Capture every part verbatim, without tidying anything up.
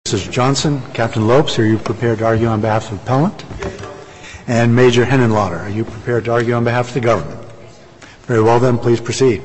Mister Johnson, Captain Lopes, are you prepared to argue on behalf of the appellant? And Major Henenlotter, are you prepared to argue on behalf of the government? Very well then, please proceed.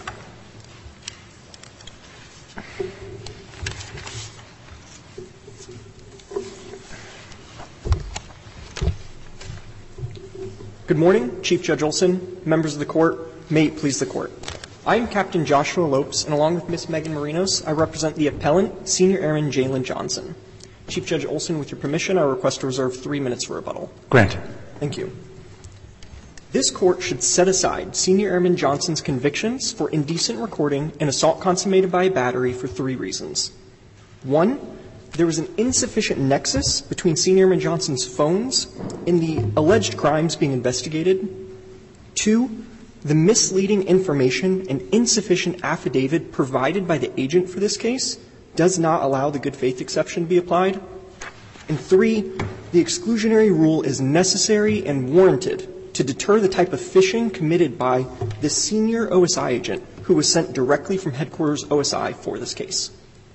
Good morning, Chief Judge Olson, members of the court, may it please the court. I am Captain Joshua Lopes, and along with Miz Megan Marinos, I represent the appellant, Senior Airman Jalen Johnson. Chief Judge Olson, with your permission, I request to reserve three minutes for rebuttal. Granted. Thank you. This court should set aside Senior Airman Johnson's convictions for indecent recording and assault consummated by a battery for three reasons. One, there was an insufficient nexus between Senior Airman Johnson's phones and the alleged crimes being investigated. Two, the misleading information and insufficient affidavit provided by the agent for this case does not allow the good faith exception to be applied. And three, the exclusionary rule is necessary and warranted to deter the type of phishing committed by the senior O S I agent who was sent directly from headquarters O S I for this case.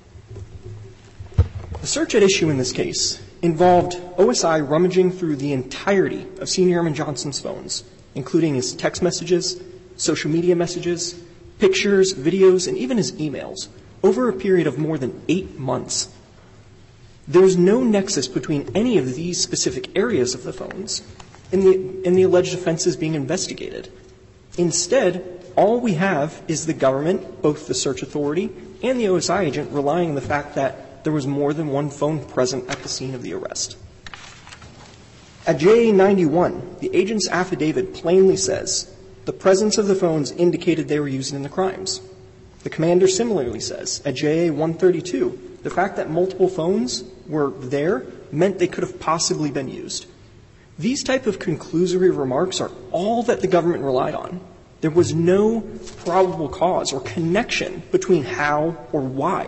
The search at issue in this case involved O S I rummaging through the entirety of Senior Airman Johnson's phones, including his text messages, social media messages, pictures, videos, and even his emails, over a period of more than eight months. There is no nexus between any of these specific areas of the phones and the, and the alleged offenses being investigated. Instead, all we have is the government, both the search authority and the O S I agent, relying on the fact that there was more than one phone present at the scene of the arrest. At J A ninety-one, the agent's affidavit plainly says the presence of the phones indicated they were used in the crimes. The commander similarly says at J A one thirty-two, the fact that multiple phones were there meant they could have possibly been used. These type of conclusory remarks are all that the government relied on. There was no probable cause or connection between how or why.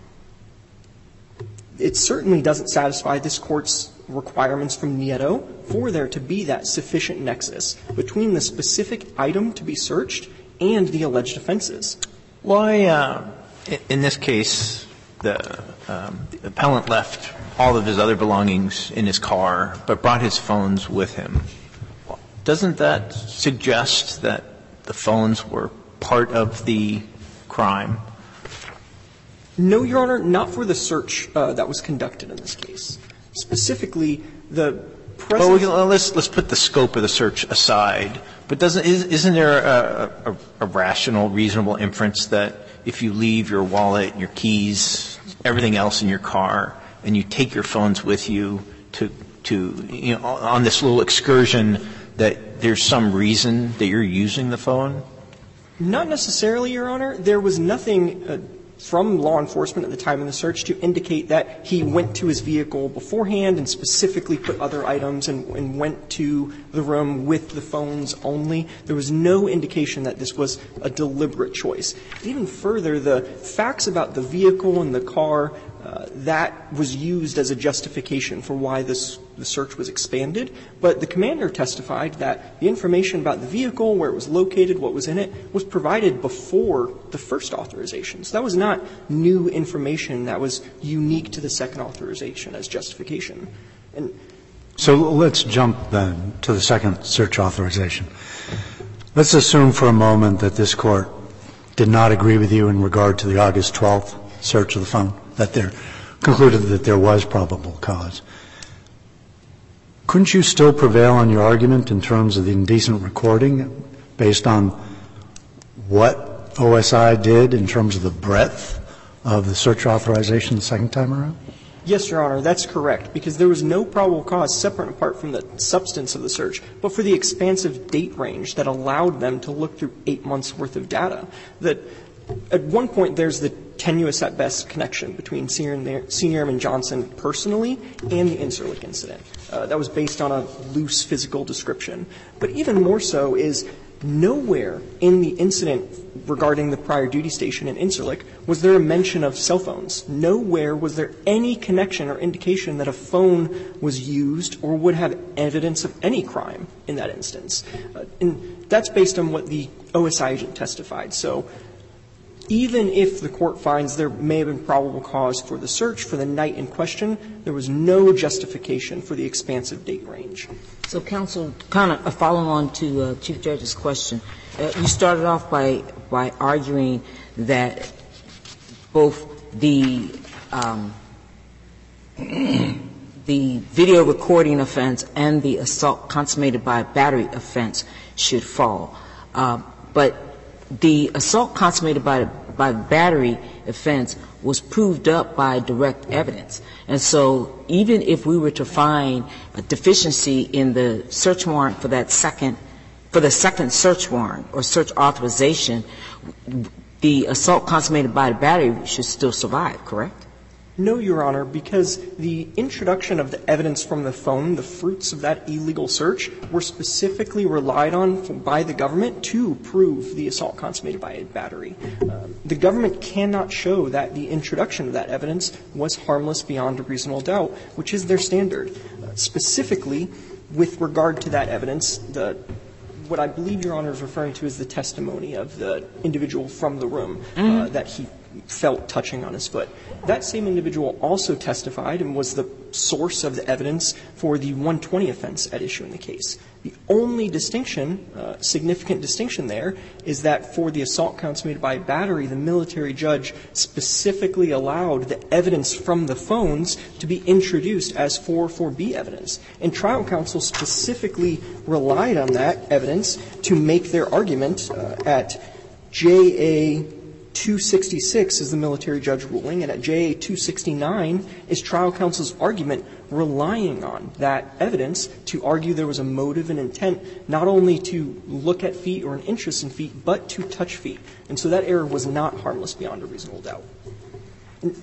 It certainly doesn't satisfy this court's requirements from Nieto for there to be that sufficient nexus between the specific item to be searched and the alleged offenses. Why, uh, in this case, the, um, the appellant left all of his other belongings in his car, but brought his phones with him. Doesn't that suggest that the phones were part of the crime? No, Your Honor, not for the search uh, that was conducted in this case. Specifically, the presence. Well, well, let's let's put the scope of the search aside. But doesn't is, isn't there a, a, a rational, reasonable inference that if you leave your wallet, your keys, everything else in your car, and you take your phones with you to to you know on this little excursion, that there's some reason that you're using the phone? Not necessarily, Your Honor. There was nothing uh, from law enforcement at the time of the search to indicate that he went to his vehicle beforehand and specifically put other items and, and went to the room with the phones only. There was no indication that this was a deliberate choice. Even further, the facts about the vehicle and the car, uh, that was used as a justification for why this the search was expanded, but the commander testified that the information about the vehicle, where it was located, what was in it, was provided before the first authorization. So that was not new information that was unique to the second authorization as justification. And so let's jump then to the second search authorization. Let's assume for a moment that this court did not agree with you in regard to the August twelfth search of the phone, that there concluded that there was probable cause. Couldn't you still prevail on your argument in terms of the indecent recording based on what O S I did in terms of the breadth of the search authorization the second time around? Yes, Your Honor, that's correct, because there was no probable cause separate and apart from the substance of the search, but for the expansive date range that allowed them to look through eight months' worth of data. That at one point there's the tenuous at best connection between Senior, Senior Airman Johnson personally and the Incirlik incident. Uh, that was based on a loose physical description. But even more so is nowhere in the incident regarding the prior duty station in Incirlik was there a mention of cell phones. Nowhere was there any connection or indication that a phone was used or would have evidence of any crime in that instance. Uh, and that's based on what the O S I agent testified. So Even if the court finds there may have been probable cause for the search for the night in question, there was no justification for the expansive date range. So, counsel, kind of following on to uh, Chief Judge's question, uh, you started off by by arguing that both the um, the video recording offense and the assault consummated by battery offense should fall, uh, but the assault consummated by by battery offense was proved up by direct evidence. And so even if we were to find a deficiency in the search warrant for that second, for the second search warrant or search authorization, the assault consummated by the battery should still survive, correct? No, Your Honor, because the introduction of the evidence from the phone, the fruits of that illegal search, were specifically relied on by the government to prove the assault consummated by a battery. Uh, the government cannot show that the introduction of that evidence was harmless beyond a reasonable doubt, which is their standard. Uh, specifically, with regard to that evidence, the what I believe Your Honor is referring to is the testimony of the individual from the room uh, mm-hmm. that he felt touching on his foot. That same individual also testified and was the source of the evidence for the one twenty offense at issue in the case. The only distinction, uh, significant distinction there, is that for the assault consummated by a battery, the military judge specifically allowed the evidence from the phones to be introduced as four four B evidence. And trial counsel specifically relied on that evidence to make their argument uh, at J A two sixty-six is the military judge ruling, and at J A two sixty-nine is trial counsel's argument relying on that evidence to argue there was a motive and intent not only to look at feet or an interest in feet, but to touch feet. And so that error was not harmless beyond a reasonable doubt. And,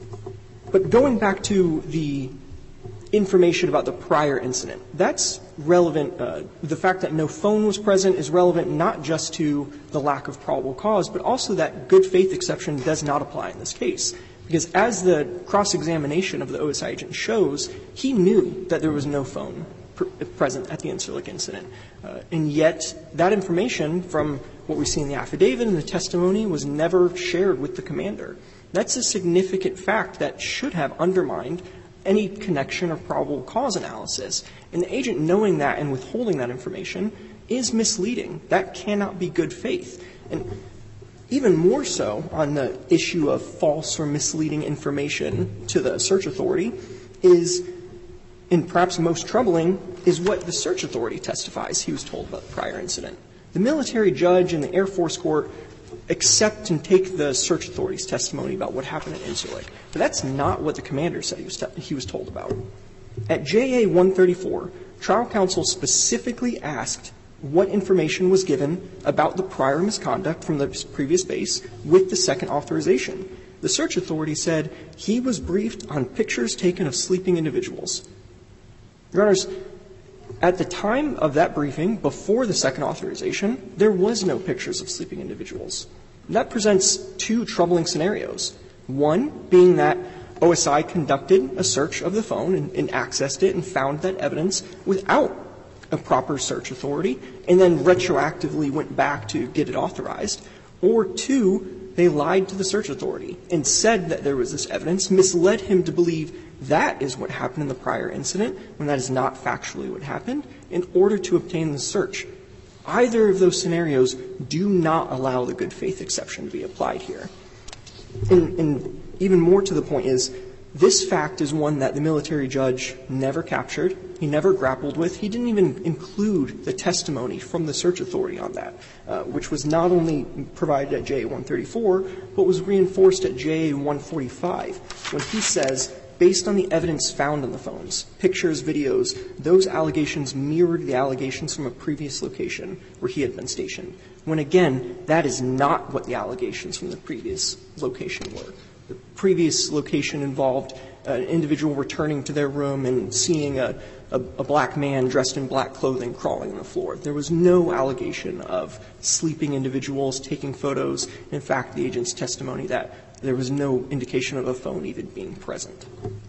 but going back to the information about the prior incident, that's relevant. Uh, the fact that no phone was present is relevant not just to the lack of probable cause, but also that good faith exception does not apply in this case. Because as the cross-examination of the O S I agent shows, he knew that there was no phone pr- present at the Incirlik incident. Uh, and yet that information from what we see in the affidavit and the testimony was never shared with the commander. That's a significant fact that should have undermined any connection or probable cause analysis. And the agent knowing that and withholding that information is misleading. That cannot be good faith. And even more so on the issue of false or misleading information to the search authority is, and perhaps most troubling, is what the search authority testifies he was told about the prior incident. The military judge and the Air Force court accept and take the search authority's testimony about what happened at Incirlik. But that's not what the commander said he was, te- he was told about. At J A one thirty-four, trial counsel specifically asked what information was given about the prior misconduct from the previous base with the second authorization. The search authority said he was briefed on pictures taken of sleeping individuals. Your Honors, at the time of that briefing, before the second authorization, there was no pictures of sleeping individuals. And that presents two troubling scenarios. One being that O S I conducted a search of the phone and, and accessed it and found that evidence without a proper search authority and then retroactively went back to get it authorized. Or two, they lied to the search authority and said that there was this evidence, misled him to believe that is what happened in the prior incident when that is not factually what happened in order to obtain the search. Either of those scenarios do not allow the good faith exception to be applied here. And, and even more to the point is, this fact is one that the military judge never captured, he never grappled with. He didn't even include the testimony from the search authority on that, uh, which was not only provided at J A one thirty-four, but was reinforced at J A one forty-five, when he says, based on the evidence found on the phones, pictures, videos, those allegations mirrored the allegations from a previous location where he had been stationed, when again, that is not what the allegations from the previous location were. The previous location involved an individual returning to their room and seeing a, a, a black man dressed in black clothing crawling on the floor. There was no allegation of sleeping individuals taking photos. In fact, the agent's testimony that there was no indication of a phone even being present.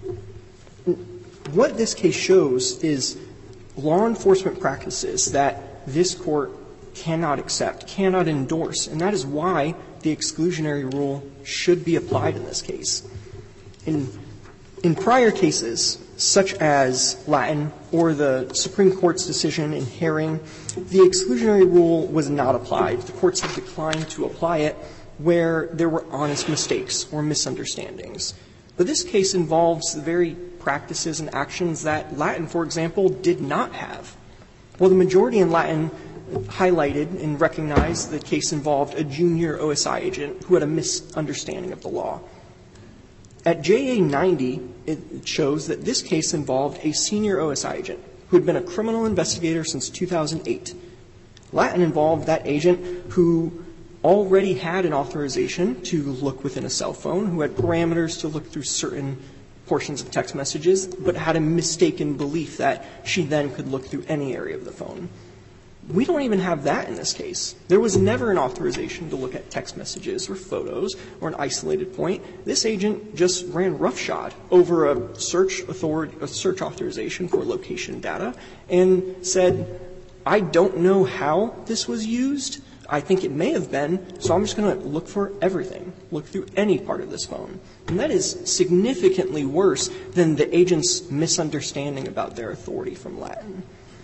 What this case shows is law enforcement practices that this court cannot accept, cannot endorse, and that is why the exclusionary rule should be applied in this case. In, in prior cases, such as Latin or the Supreme Court's decision in Herring, the exclusionary rule was not applied. The courts have declined to apply it where there were honest mistakes or misunderstandings. But this case involves the very practices and actions that Latin, for example, did not have. Well, the majority in Latin highlighted and recognized the case involved a junior O S I agent who had a misunderstanding of the law. At J A ninety, it shows that this case involved a senior O S I agent who had been a criminal investigator since two thousand eight. Latin involved that agent who already had an authorization to look within a cell phone, who had parameters to look through certain portions of text messages, but had a mistaken belief that she then could look through any area of the phone. We don't even have that in this case. There was never an authorization to look at text messages or photos or an isolated point. This agent just ran roughshod over a search authority, a search authorization for location data and said, I don't know how this was used. I think it may have been, so I'm just going to look for everything, look through any part of this phone. And that is significantly worse than the agent's misunderstanding about their authority from Latin.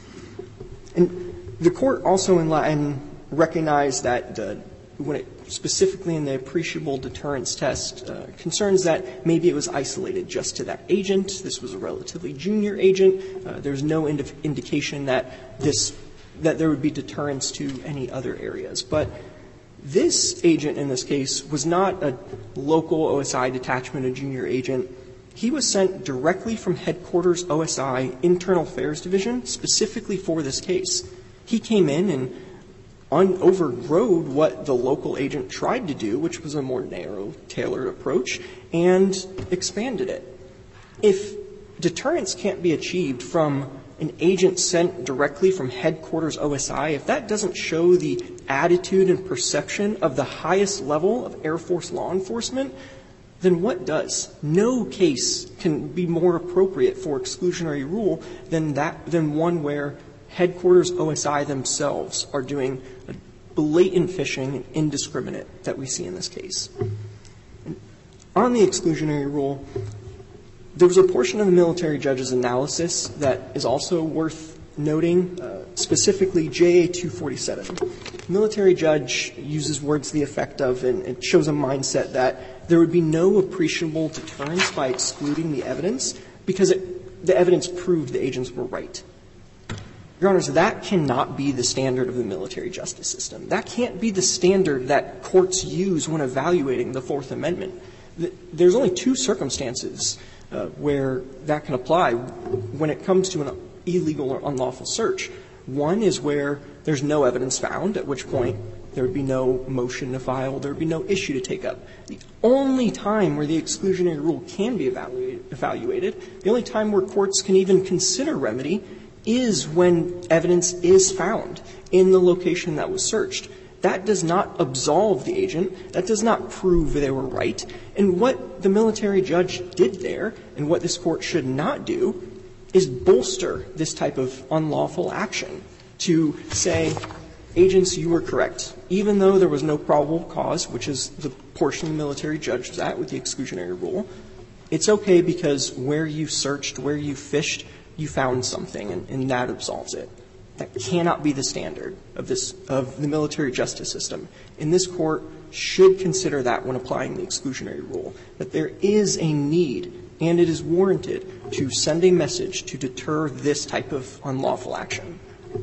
And the court also in Latin recognized that uh, when it specifically in the appreciable deterrence test uh, concerns that maybe it was isolated just to that agent. This was a relatively junior agent. Uh, there's no ind- indication that this that there would be deterrence to any other areas. But this agent in this case was not a local O S I detachment, a junior agent. He was sent directly from headquarters O S I Internal Affairs Division specifically for this case. He came in and un- overrode what the local agent tried to do, which was a more narrow, tailored approach, and expanded it. If deterrence can't be achieved from an agent sent directly from headquarters O S I, if that doesn't show the attitude and perception of the highest level of Air Force law enforcement, then what does? No case can be more appropriate for exclusionary rule than that, than one where headquarters O S I themselves are doing a blatant phishing and indiscriminate that we see in this case. And on the exclusionary rule, there was a portion of the military judge's analysis that is also worth noting, uh, specifically J A two forty-seven. The military judge uses words to the effect of, and it shows a mindset that there would be no appreciable deterrence by excluding the evidence because it, the evidence proved the agents were right. Your Honors, that cannot be the standard of the military justice system. That can't be the standard that courts use when evaluating the Fourth Amendment. There's only two circumstances Uh, where that can apply when it comes to an illegal or unlawful search. One is where there's no evidence found, at which point there would be no motion to file, there would be no issue to take up. The only time where the exclusionary rule can be evaluated, evaluated, the only time where courts can even consider remedy is when evidence is found in the location that was searched. That does not absolve the agent. That does not prove they were right. And what the military judge did there, and what this court should not do, is bolster this type of unlawful action to say, agents, you were correct. Even though there was no probable cause, which is the portion the military judge was at with the exclusionary rule, it's okay because where you searched, where you fished, you found something, and, and that absolves it. That cannot be the standard of this, of the military justice system. And this court should consider that when applying the exclusionary rule, that there is a need, and it is warranted, to send a message to deter this type of unlawful action.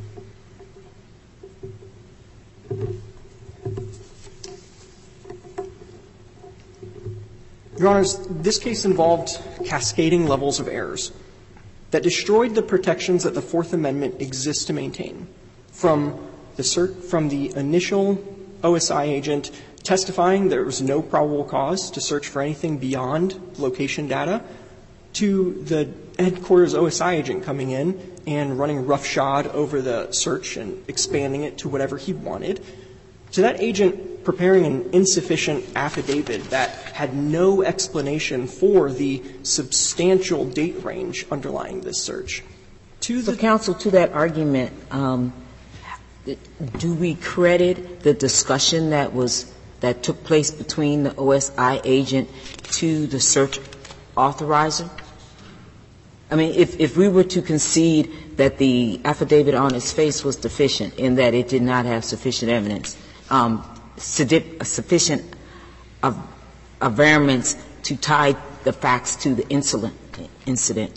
Your Honors, this case involved cascading levels of errors that destroyed the protections that the Fourth Amendment exists to maintain, from the cert, from the initial O S I agent testifying there was no probable cause to search for anything beyond location data, to the headquarters O S I agent coming in and running roughshod over the search and expanding it to whatever he wanted, to that agent preparing an insufficient affidavit that had no explanation for the substantial date range underlying this search. To the so, counsel, to that argument, um, do we credit the discussion that was that took place between the O S I agent to the search authorizer? I mean, if, if we were to concede that the affidavit on its face was deficient in that it did not have sufficient evidence, um, sufficient of, of variance to tie the facts to the incident, incident,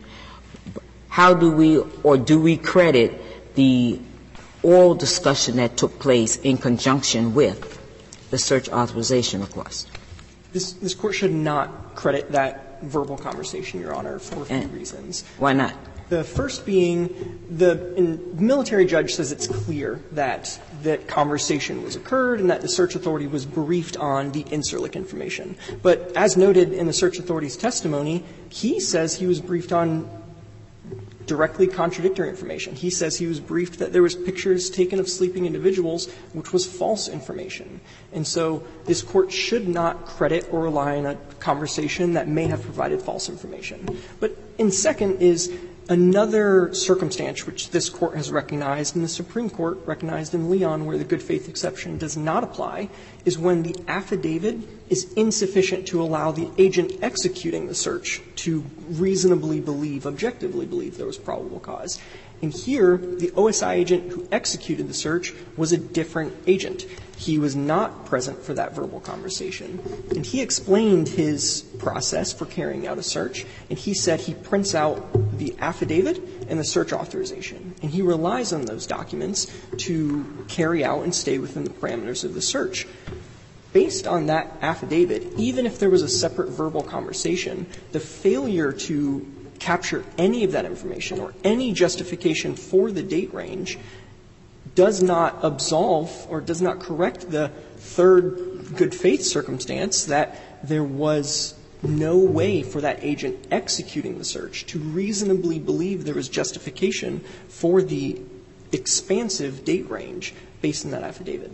how do we or do we credit the oral discussion that took place in conjunction with the search authorization request? This, this Court should not credit that verbal conversation, Your Honor, for a few and reasons. Why not? The first being the, in, the military judge says it's clear that that conversation was occurred and that the search authority was briefed on the Incirlik information. But as noted in the search authority's testimony, he says he was briefed on directly contradictory information. He says he was briefed that there was pictures taken of sleeping individuals, which was false information. And so this Court should not credit or rely on a conversation that may have provided false information. But in second is another circumstance which this Court has recognized and the Supreme Court recognized in Leon where the good faith exception does not apply is when the affidavit is insufficient to allow the agent executing the search to reasonably believe, objectively believe there was probable cause. And here, the O S I agent who executed the search was a different agent. He was not present for that verbal conversation. And he explained his process for carrying out a search, and he said he prints out the affidavit and the search authorization. And he relies on those documents to carry out and stay within the parameters of the search. Based on that affidavit, even if there was a separate verbal conversation, the failure to capture any of that information or any justification for the date range does not absolve or does not correct the third good faith circumstance that there was no way for that agent executing the search to reasonably believe there was justification for the expansive date range based on that affidavit.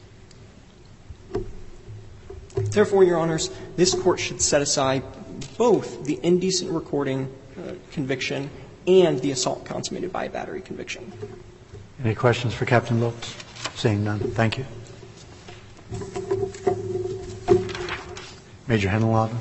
Therefore, Your Honors, this Court should set aside both the indecent recording uh, conviction and the assault consummated by a battery conviction. Any questions for Captain Lopes? Seeing none, thank you. Major Henenlotter.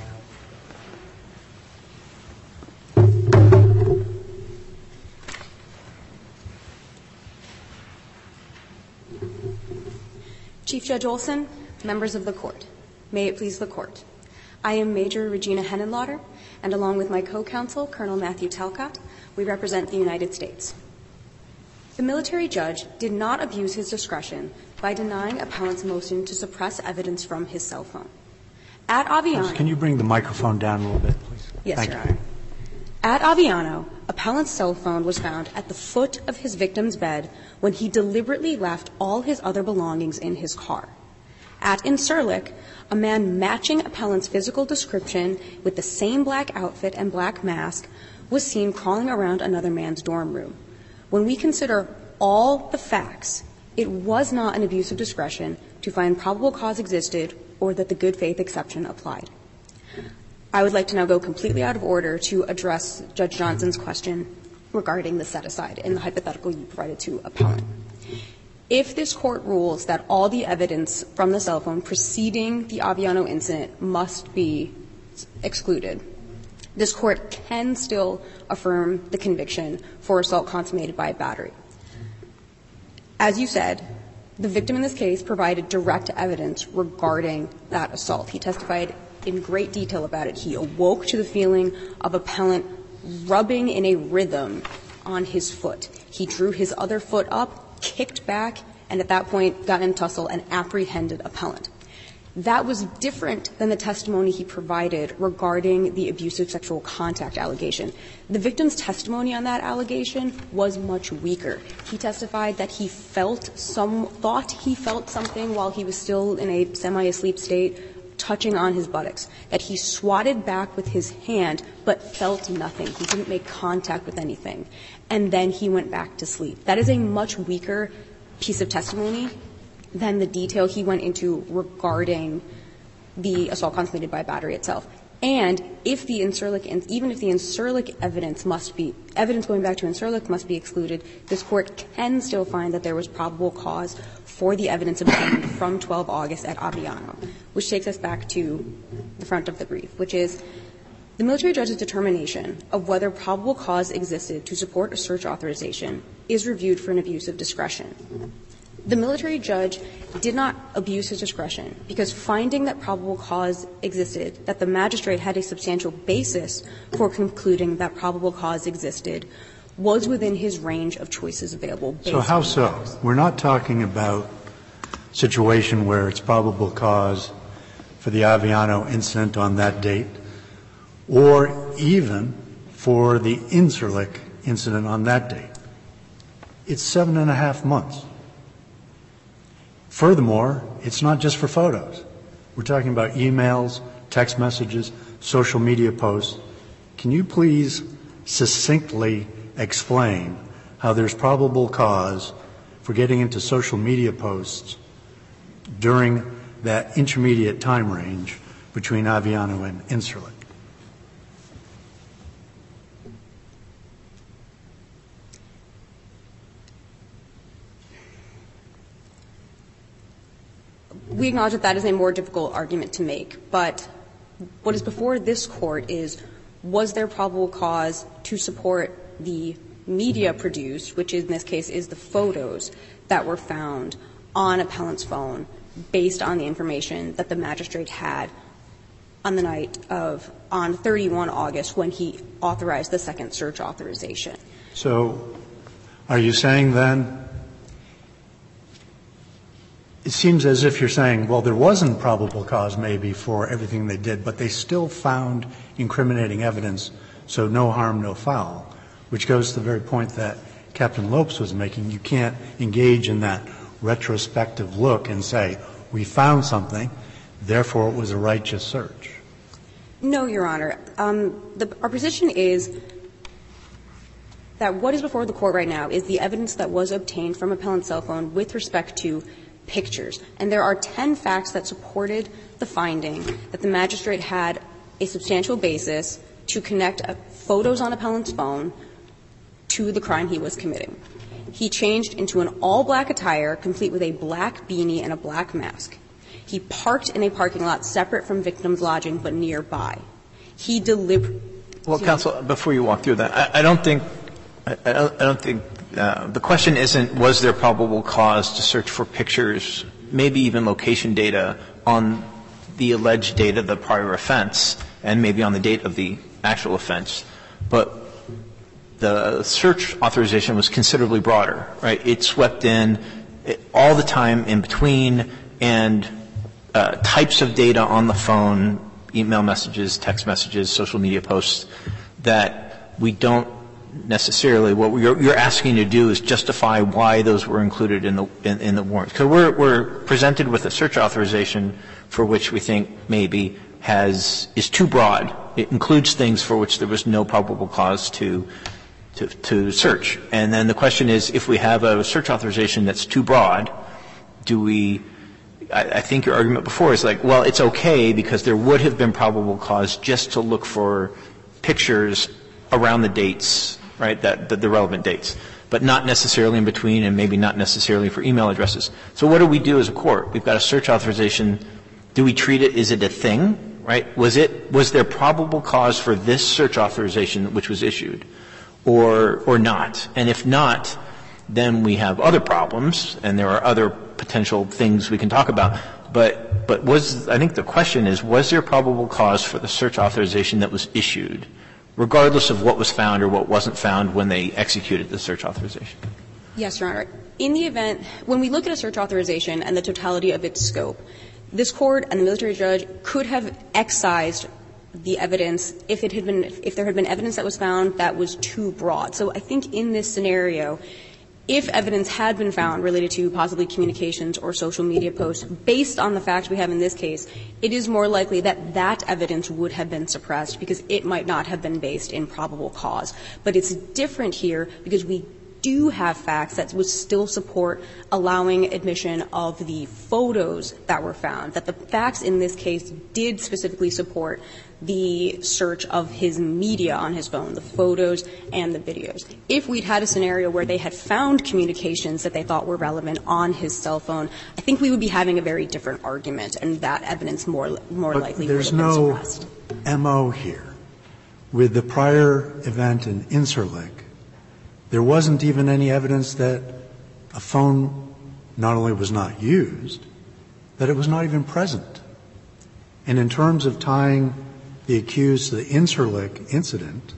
Chief Judge Olson, members of the Court, may it please the Court. I am Major Regina Henenlotter, and along with my co-counsel, Colonel Matthew Talcott, we represent the United States. The military judge did not abuse his discretion by denying appellant's motion to suppress evidence from his cell phone. At Aviano, can you bring the microphone down a little bit, please? Yes, Thank Your you. Honor. At Aviano, appellant's cell phone was found at the foot of his victim's bed when he deliberately left all his other belongings in his car. At Incirlik, a man matching appellant's physical description with the same black outfit and black mask was seen crawling around another man's dorm room. When we consider all the facts, it was not an abuse of discretion to find probable cause existed or that the good faith exception applied. I would like to now go completely out of order to address Judge Johnson's question regarding the set-aside in the hypothetical you provided to appellant. If this Court rules that all the evidence from the cell phone preceding the Aviano incident must be excluded, this Court can still affirm the conviction for assault consummated by a battery. As you said, the victim in this case provided direct evidence regarding that assault. He testified in great detail about it. He awoke to the feeling of appellant rubbing in a rhythm on his foot. He drew his other foot up, kicked back, and at that point got in tussle and apprehended appellant. That was different than the testimony he provided regarding the abusive sexual contact allegation. The victim's testimony on that allegation was much weaker. He testified that he felt some, thought he felt something while he was still in a semi-asleep state, touching on his buttocks, that he swatted back with his hand but felt nothing. He didn't make contact with anything. And then he went back to sleep. That is a much weaker piece of testimony than the detail he went into regarding the assault consummated by battery itself. And if the Incirlik, even if the Incirlik evidence must be, evidence going back to Incirlik must be excluded, this Court can still find that there was probable cause for the evidence obtained from twelve August at Aviano. which takes us back to the front of the brief, which is the military judge's determination of whether probable cause existed to support a search authorization is reviewed for an abuse of discretion. The military judge did not abuse his discretion because finding that probable cause existed, that the magistrate had a substantial basis for concluding that probable cause existed, was within his range of choices available. Based so how on so? facts. We're not talking about a situation where it's probable cause for the Aviano incident on that date, or even for the Incirlik incident on that date. It's seven and a half months. Furthermore, it's not just for photos. We're talking about emails, text messages, social media posts. Can you please succinctly explain how there's probable cause for getting into social media posts during that intermediate time range between Aviano and Incirlik? We acknowledge that that is a more difficult argument to make, but what is before this Court is, was there probable cause to support the media produced, which in this case is the photos that were found on appellant's phone based on the information that the magistrate had on the night of, on thirty-first of August when he authorized the second search authorization. So are you saying then, it seems as if you're saying, well, there wasn't probable cause maybe for everything they did, but they still found incriminating evidence, so no harm, no foul, which goes to the very point that Captain Lopes was making. You can't engage in that retrospective look and say, we found something, therefore it was a righteous search. No, Your Honor. Um, the, our position is that what is before the Court right now is the evidence that was obtained from appellant's cell phone with respect to pictures. And there are ten facts that supported the finding that the magistrate had a substantial basis to connect uh, photos on appellant's phone to the crime he was committing. He changed into an all-black attire, complete with a black beanie and a black mask. He parked in a parking lot separate from victim's lodging but nearby. He deliberately. Well, counsel, before you walk through that, I, I don't think I, I don't, I don't think uh, the question isn't was there probable cause to search for pictures, maybe even location data on the alleged date of the prior offense and maybe on the date of the actual offense, but the search authorization was considerably broader, right? It swept in all the time in between and uh, types of data on the phone, email messages, text messages, social media posts that we don't necessarily, what you're, you're asking to do is justify why those were included in the, in, in the warrant. Because we're, we're presented with a search authorization for which we think maybe has, is too broad. It includes things for which there was no probable cause to To, to search. And then the question is, if we have a search authorization that's too broad, do we I, I think your argument before is like, well, it's okay because there would have been probable cause just to look for pictures around the dates, right, that, that the relevant dates, but not necessarily in between and maybe not necessarily for email addresses. So what do we do as a court? We've got a search authorization. Do we treat it, is it a thing, right? Was it, was there probable cause for this search authorization which was issued? Or, or not. And if not, then we have other problems, and there are other potential things we can talk about. But, but was, I think the question is, was there probable cause for the search authorization that was issued, regardless of what was found or what wasn't found when they executed the search authorization? Yes, Your Honor. In the event, when we look at a search authorization and the totality of its scope, this Court and the military judge could have excised the evidence if it had been, if there had been evidence that was found that was too broad. So I think in this scenario, if evidence had been found related to possibly communications or social media posts, based on the facts we have in this case, it is more likely that that evidence would have been suppressed because it might not have been based in probable cause. But it's different here because we do have facts that would still support allowing admission of the photos that were found, that the facts in this case did specifically support the search of his media on his phone, the photos and the videos. If we'd had a scenario where they had found communications that they thought were relevant on his cell phone, I think we would be having a very different argument, and that evidence more more but likely would have been no suppressed. M O here. With the prior event in Incirlik, there wasn't even any evidence that a phone not only was not used, that it was not even present. And in terms of tying the accused to the Incirlik incident,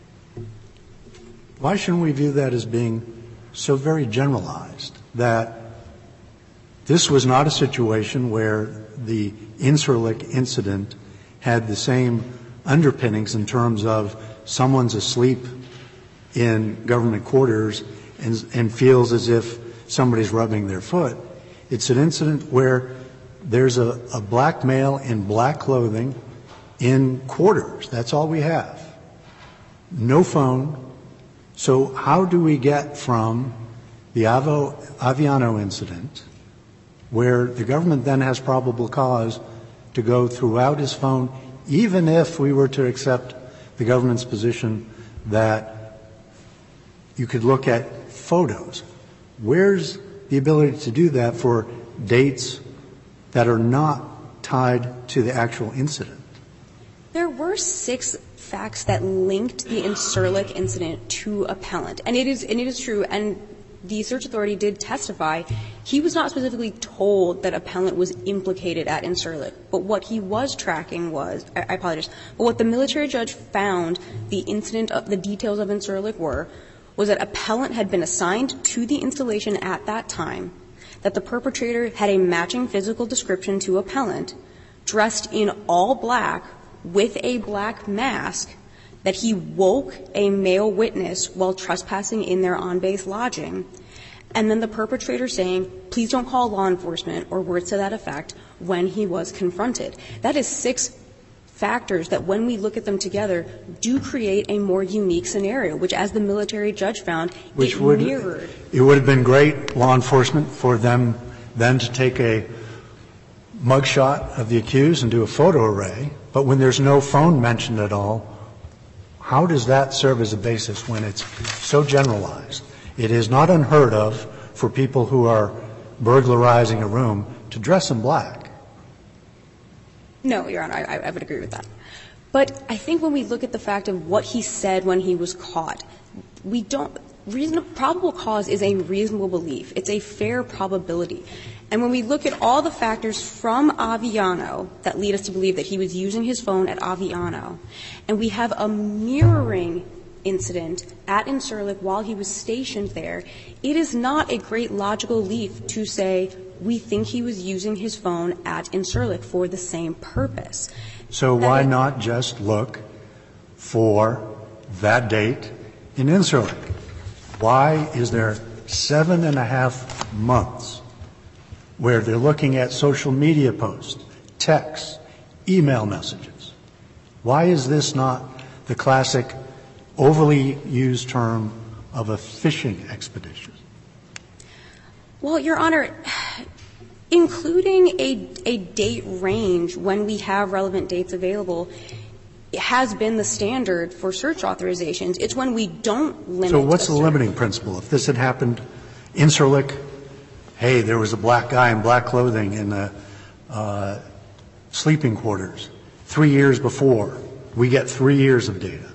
why shouldn't we view that as being so very generalized that this was not a situation where the Incirlik incident had the same underpinnings in terms of someone's asleep in government quarters and, and feels as if somebody's rubbing their foot. It's an incident where there's a, a black male in black clothing in quarters. That's all we have. No phone. So how do we get from the Avo, Aviano incident, where the government then has probable cause to go throughout his phone, even if we were to accept the government's position that you could look at photos? Where's the ability to do that for dates that are not tied to the actual incident? There were six facts that linked the Incirlik incident to appellant. And it is, and it is true, and the search authority did testify, he was not specifically told that appellant was implicated at Incirlik. But what he was tracking was, I, I apologize, but what the military judge found the incident, of, the details of Incirlik were, was that appellant had been assigned to the installation at that time, that the perpetrator had a matching physical description to appellant, dressed in all black with a black mask, that he woke a male witness while trespassing in their on-base lodging, and then the perpetrator saying, please don't call law enforcement, or words to that effect, when he was confronted. That is six factors that, when we look at them together, do create a more unique scenario, which, as the military judge found, which it would, mirrored. It would have been great, law enforcement, for them then to take a mugshot of the accused and do a photo array, but when there's no phone mentioned at all, how does that serve as a basis when it's so generalized? It is not unheard of for people who are burglarizing a room to dress in black. No, Your Honor, I, I would agree with that. But I think when we look at the fact of what he said when he was caught, we don't – reasonable, probable cause is a reasonable belief. It's a fair probability. And when we look at all the factors from Aviano that lead us to believe that he was using his phone at Aviano, and we have a mirroring incident at Incirlik while he was stationed there, it is not a great logical leap to say we think he was using his phone at Incirlik for the same purpose. So why not just look for that date in Incirlik? Why is there seven and a half months where they're looking at social media posts, texts, email messages? Why is this not the classic overly used term of a fishing expedition? Well, Your Honor, including a, a date range when we have relevant dates available has been the standard for search authorizations. It's when we don't limit. So what's the limiting principle? If this had happened in Incirlik, hey, there was a black guy in black clothing in the uh, sleeping quarters three years before, we get three years of data.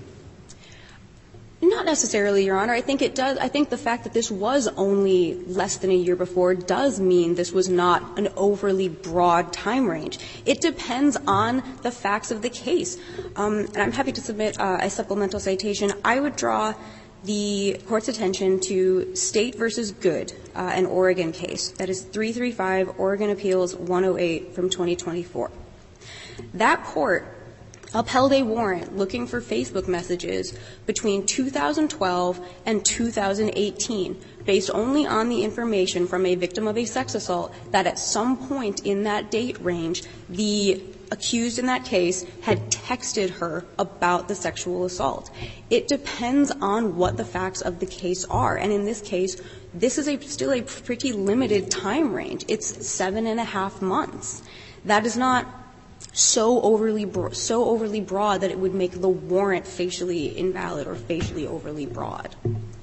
Not necessarily, Your Honor. I think it does. I think the fact that this was only less than a year before does mean this was not an overly broad time range. It depends on the facts of the case. Um, and I'm happy to submit uh, a supplemental citation. I would draw the Court's attention to State versus Good, uh, an Oregon case. That is three thirty-five Oregon Appeals one oh eight from twenty twenty-four. That court upheld a warrant looking for Facebook messages between two thousand twelve and two thousand eighteen, based only on the information from a victim of a sex assault that at some point in that date range, the accused in that case had texted her about the sexual assault. It depends on what the facts of the case are. And in this case, this is a, still a pretty limited time range. It's seven and a half months. That is not so overly bro- so overly broad that it would make the warrant facially invalid or facially overly broad.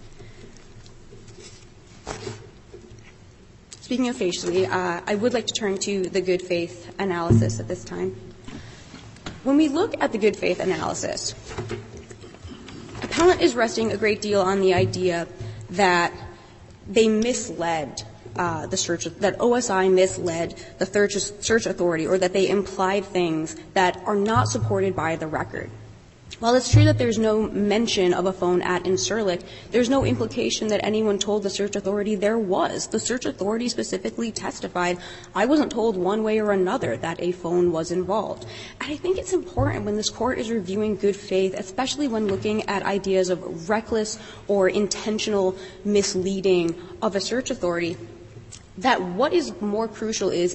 Speaking of facially, uh, I would like to turn to the good faith analysis at this time. When we look at the good faith analysis, appellant is resting a great deal on the idea that they misled uh, the search, that O S I misled the search, search authority, or that they implied things that are not supported by the record. While it's true that there's no mention of a phone at Incirlik, there's no implication that anyone told the search authority there was. The search authority specifically testified, I wasn't told one way or another that a phone was involved. And I think it's important when this Court is reviewing good faith, especially when looking at ideas of reckless or intentional misleading of a search authority, that what is more crucial is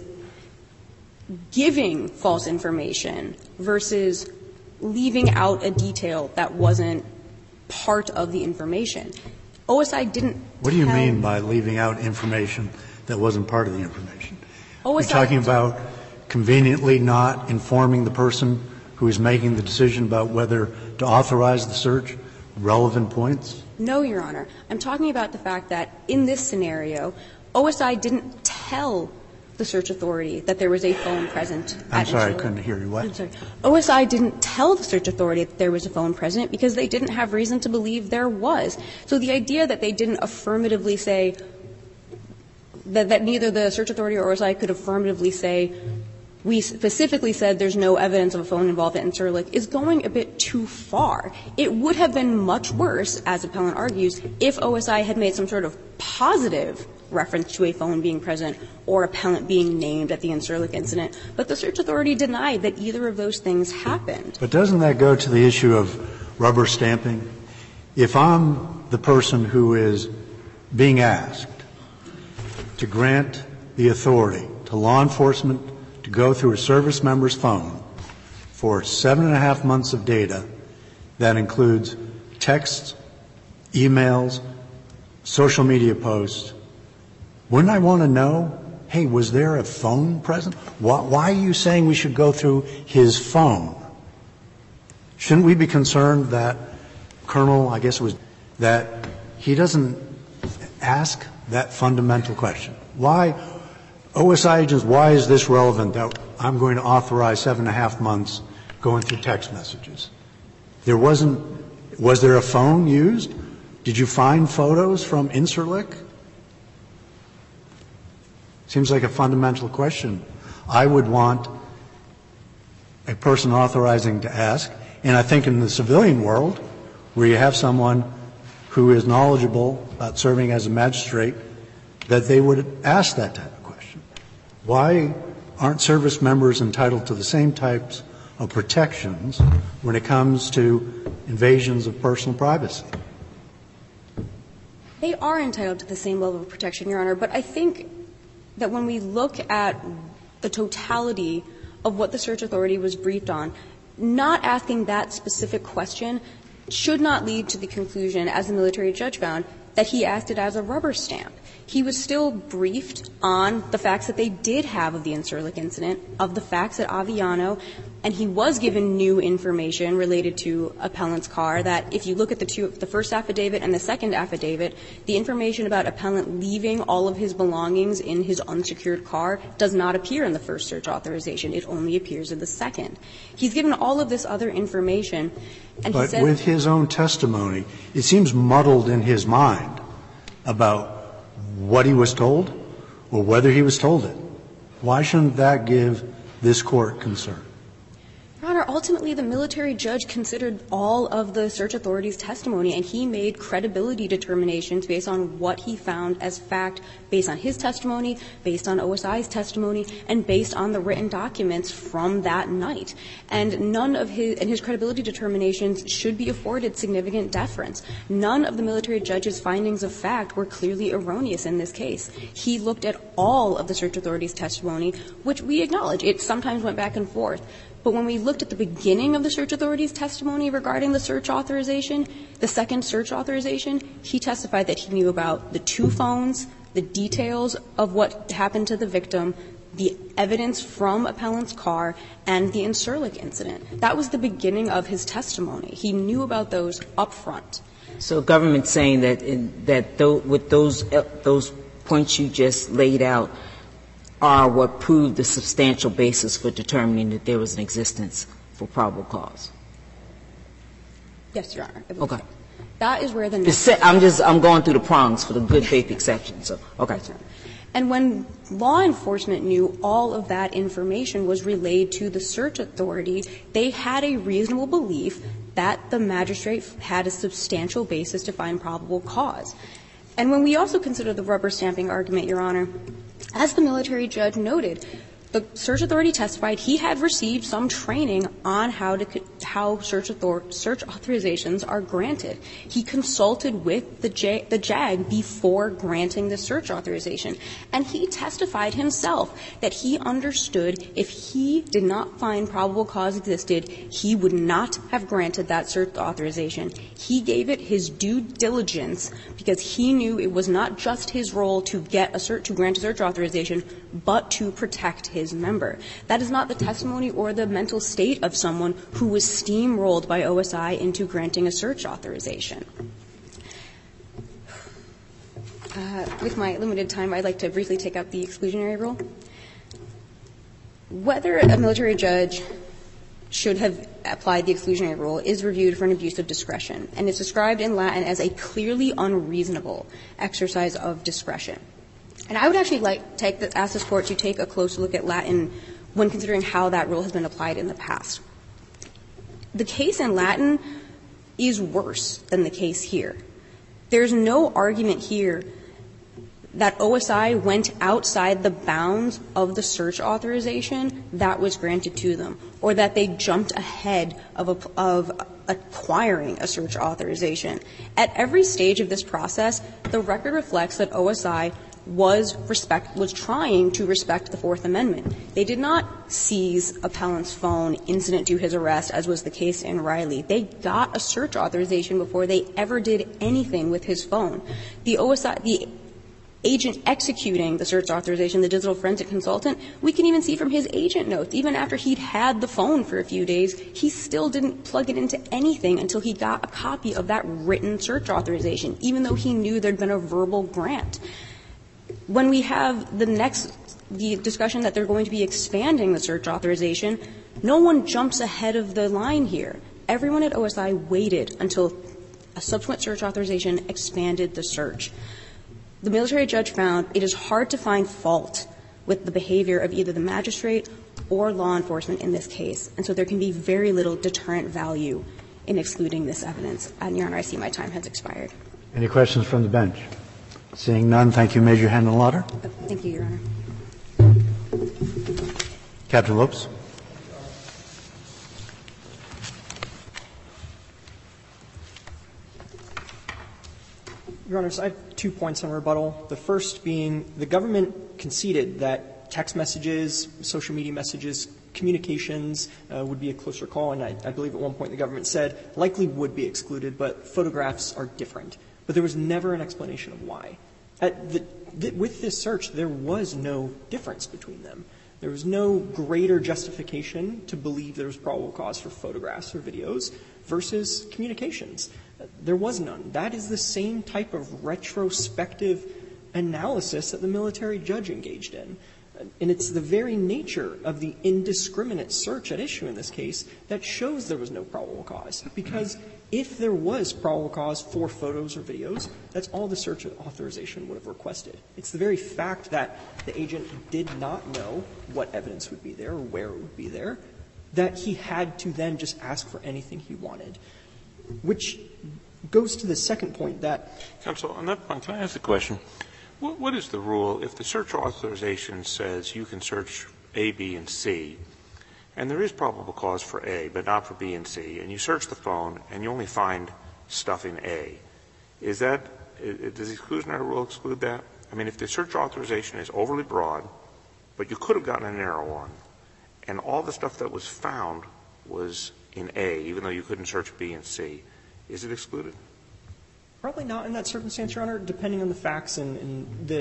giving false information versus leaving out a detail that wasn't part of the information. O S I didn't What do you tell mean by leaving out information that wasn't part of the information? O S I You're talking about conveniently not informing the person who is making the decision about whether to authorize the search relevant points? No, Your Honor. I'm talking about the fact that in this scenario, O S I didn't tell the search authority that there was a phone present. I'm at sorry, I Incirlik. couldn't hear you. What? I'm sorry. O S I didn't tell the search authority that there was a phone present because they didn't have reason to believe there was. So the idea that they didn't affirmatively say that, that neither the search authority or O S I could affirmatively say we specifically said there's no evidence of a phone involved at Incirlik is going a bit too far. It would have been much worse, as appellant argues, if O S I had made some sort of positive reference to a phone being present or appellant being named at the Incirlik incident. But the search authority denied that either of those things happened. But doesn't that go to the issue of rubber stamping? If I'm the person who is being asked to grant the authority to law enforcement to go through a service member's phone for seven and a half months of data that includes texts, emails, social media posts, wouldn't I want to know, hey, was there a phone present? Why, why are you saying we should go through his phone? Shouldn't we be concerned that Colonel, I guess it was, that he doesn't ask that fundamental question? Why, O S I agents, why is this relevant that I'm going to authorize seven and a half months going through text messages? There wasn't, was there a phone used? Did you find photos from Incirlik? Seems like a fundamental question. I would want a person authorizing to ask, and I think in the civilian world, where you have someone who is knowledgeable about serving as a magistrate, that they would ask that type of question. Why aren't service members entitled to the same types of protections when it comes to invasions of personal privacy? They are entitled to the same level of protection, Your Honor, but I think that when we look at the totality of what the search authority was briefed on, not asking that specific question should not lead to the conclusion, as the military judge found, that he acted as a rubber stamp. He was still briefed on the facts that they did have of the Incirlik incident, of the facts at Aviano, and he was given new information related to appellant's car that if you look at the two, the first affidavit and the second affidavit, the information about appellant leaving all of his belongings in his unsecured car does not appear in the first search authorization. It only appears in the second. He's given all of this other information, and but he said — But with his own testimony, it seems muddled in his mind about what he was told or whether he was told it. Why shouldn't that give this Court concern? Your Honor, ultimately the military judge considered all of the search authority's testimony, and he made credibility determinations based on what he found as fact, based on his testimony, based on O S I's testimony, and based on the written documents from that night. And none of his — and his credibility determinations should be afforded significant deference. None of the military judge's findings of fact were clearly erroneous in this case. He looked at all of the search authority's testimony, which we acknowledge. It sometimes went back and forth. But when we looked at the beginning of the search authority's testimony regarding the search authorization, the second search authorization, he testified that he knew about the two phones, the details of what happened to the victim, the evidence from appellant's car and the Incirlik incident. That was the beginning of his testimony. He knew about those up front. So government saying that in, that th- with those uh, those points you just laid out are what proved the substantial basis for determining that there was an existence for probable cause. Yes, Your Honor. Okay. That is where the next I'm just I'm going through the prongs for the good faith exception. So okay. And when law enforcement knew all of that information was relayed to the search authority, they had a reasonable belief that the magistrate had a substantial basis to find probable cause. And when we also consider the rubber stamping argument, Your Honor, as the military judge noted, the search authority testified he had received some training on how to how search author, search authorizations are granted. He consulted with the J, the JAG before granting the search authorization, and he testified himself that he understood if he did not find probable cause existed, he would not have granted that search authorization. He gave it his due diligence because he knew it was not just his role to get a search to grant a search authorization, but to protect his member. That is not the testimony or the mental state of someone who was steamrolled by O S I into granting a search authorization. Uh, with my limited time, I'd like to briefly take up the exclusionary rule. Whether a military judge should have applied the exclusionary rule is reviewed for an abuse of discretion, and it's described in Latin as a clearly unreasonable exercise of discretion. And I would actually like take the, ask this Court to take a close look at Latin when considering how that rule has been applied in the past. The case in Latin is worse than the case here. There's no argument here that O S I went outside the bounds of the search authorization that was granted to them, or that they jumped ahead of, a, of acquiring a search authorization. At every stage of this process, the record reflects that O S I was respect was trying to respect the Fourth Amendment. They did not seize appellant's phone incident to his arrest, as was the case in Riley. They got a search authorization before they ever did anything with his phone. The O S I, the agent executing the search authorization, the digital forensic consultant, we can even see from his agent notes, even after he'd had the phone for a few days, he still didn't plug it into anything until he got a copy of that written search authorization, even though he knew there'd been a verbal grant. When we have the next the discussion that they're going to be expanding the search authorization, no one jumps ahead of the line here. Everyone at O S I waited until a subsequent search authorization expanded the search. The military judge found it is hard to find fault with the behavior of either the magistrate or law enforcement in this case, and so there can be very little deterrent value in excluding this evidence. And, Your Honor, I see my time has expired. Any questions from the bench? Seeing none, thank you, Major Handelauder. Thank you, Your Honor. Captain Lopes. Your Honors, I have two points on rebuttal. The first being the government conceded that text messages, social media messages, communications uh, would be a closer call, and I, I believe at one point the government said likely would be excluded, but photographs are different. But there was never an explanation of why. At the, the, with this search, there was no difference between them. There was no greater justification to believe there was probable cause for photographs or videos versus communications. There was none. That is the same type of retrospective analysis that the military judge engaged in. And it's the very nature of the indiscriminate search at issue in this case that shows there was no probable cause. Because if there was probable cause for photos or videos, that's all the search authorization would have requested. It's the very fact that the agent did not know what evidence would be there or where it would be there that he had to then just ask for anything he wanted, which goes to the second point that — Counsel, on that point, can I ask a question? What, what is the rule if the search authorization says you can search A, B, and C, and there is probable cause for A, but not for B and C, and you search the phone and you only find stuff in A? Is that — does the exclusionary rule exclude that? I mean, if the search authorization is overly broad, but you could have gotten a narrow one, and all the stuff that was found was in A, even though you couldn't search B and C, is it excluded? Probably not in that circumstance, Your Honor, depending on the facts and, and the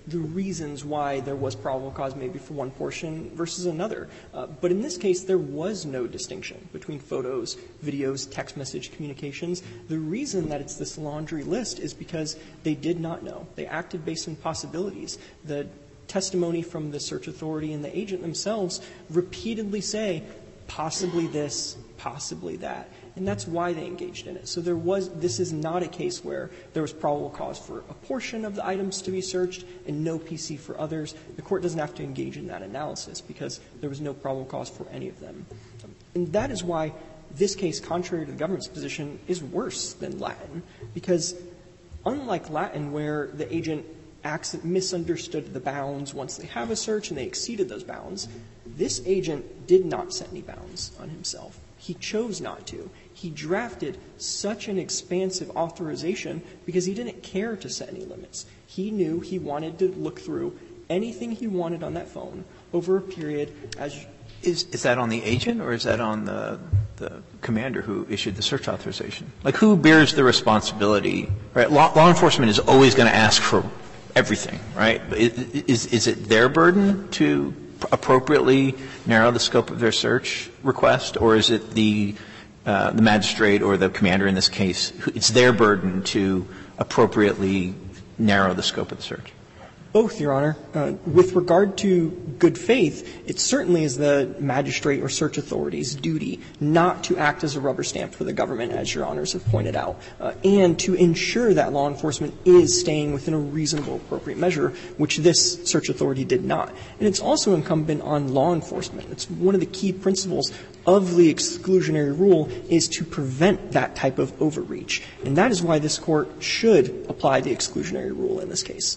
the reasons why there was probable cause maybe for one portion versus another. Uh, but in this case, there was no distinction between photos, videos, text message communications. The reason that it's this laundry list is because they did not know. They acted based on possibilities. The testimony from the search authority and the agent themselves repeatedly say, possibly this, possibly that. And that's why they engaged in it. So there was, this is not a case where there was probable cause for a portion of the items to be searched and no P C for others. The court doesn't have to engage in that analysis because there was no probable cause for any of them. And that is why this case, contrary to the government's position, is worse than Latin, because unlike Latin, where the agent accident misunderstood the bounds once they have a search and they exceeded those bounds, this agent did not set any bounds on himself. He chose not to. He drafted such an expansive authorization because he didn't care to set any limits. He knew he wanted to look through anything he wanted on that phone over a period as Is, is that on the agent or is that on the, the commander who issued the search authorization? Like, who bears the responsibility, right? Law, law enforcement is always going to ask for everything, right? Is, is it their burden to appropriately narrow the scope of their search request, or is it the, uh, the magistrate or the commander in this case, it's their burden to appropriately narrow the scope of the search? Both, Your Honor. Uh, with regard to good faith, it certainly is the magistrate or search authority's duty not to act as a rubber stamp for the government, as Your Honors have pointed out, uh, and to ensure that law enforcement is staying within a reasonable, appropriate measure, which this search authority did not. And it's also incumbent on law enforcement. It's one of the key principles of the exclusionary rule is to prevent that type of overreach. And that is why this Court should apply the exclusionary rule in this case.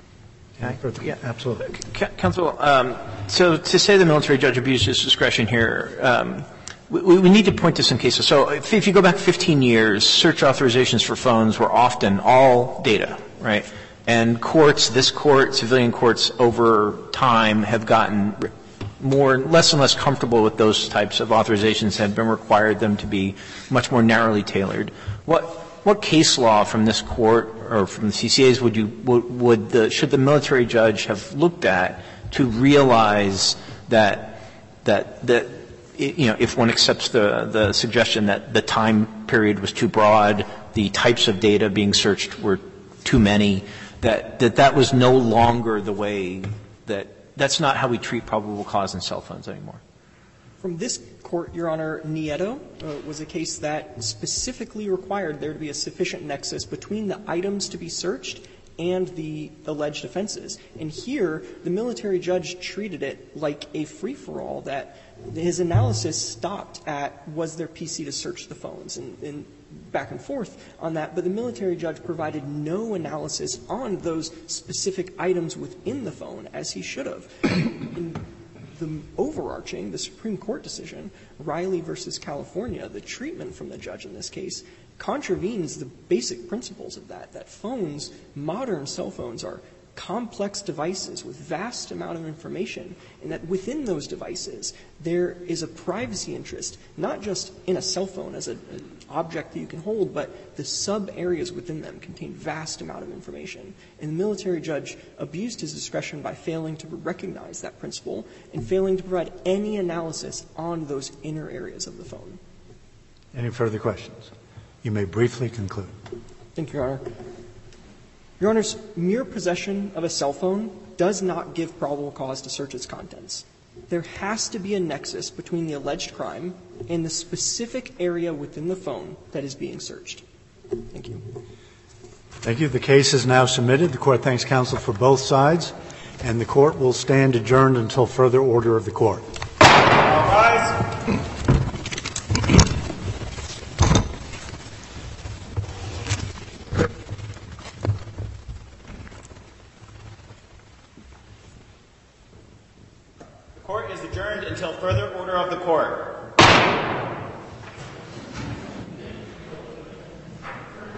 Yeah, absolutely. Counsel, um, so to say the military judge abused his discretion here, um, we, we need to point to some cases. So if, if you go back fifteen years, search authorizations for phones were often all data, right? And courts, this court, civilian courts over time have gotten more, less and less comfortable with those types of authorizations, have been required them to be much more narrowly tailored. What, What case law from this court or from the C C As would you would, would the should the military judge have looked at to realize that that that you know, if one accepts the the suggestion that the time period was too broad, the types of data being searched were too many, that that that was no longer the way that that's not how we treat probable cause in cell phones anymore? From this court, Your Honor, Nieto uh, was a case that specifically required there to be a sufficient nexus between the items to be searched and the alleged offenses. And here, the military judge treated it like a free-for-all, that his analysis stopped at was there P C to search the phones, and, and back and forth on that. But the military judge provided no analysis on those specific items within the phone, as he should have. In the overarching, the Supreme Court decision, Riley versus California, the treatment from the judge in this case contravenes the basic principles of that, that phones, modern cell phones, are complex devices with vast amount of information, and that within those devices there is a privacy interest, not just in a cell phone as a, an object that you can hold, but the sub-areas within them contain vast amount of information. And the military judge abused his discretion by failing to recognize that principle and failing to provide any analysis on those inner areas of the phone. Any further questions? You may briefly conclude. Thank you, Your Honor. Your Honors, mere possession of a cell phone does not give probable cause to search its contents. There has to be a nexus between the alleged crime and the specific area within the phone that is being searched. Thank you. Thank you. The case is now submitted. The Court thanks counsel for both sides, and the Court will stand adjourned until further order of the Court. Rise. The Court is adjourned until further order of the Court.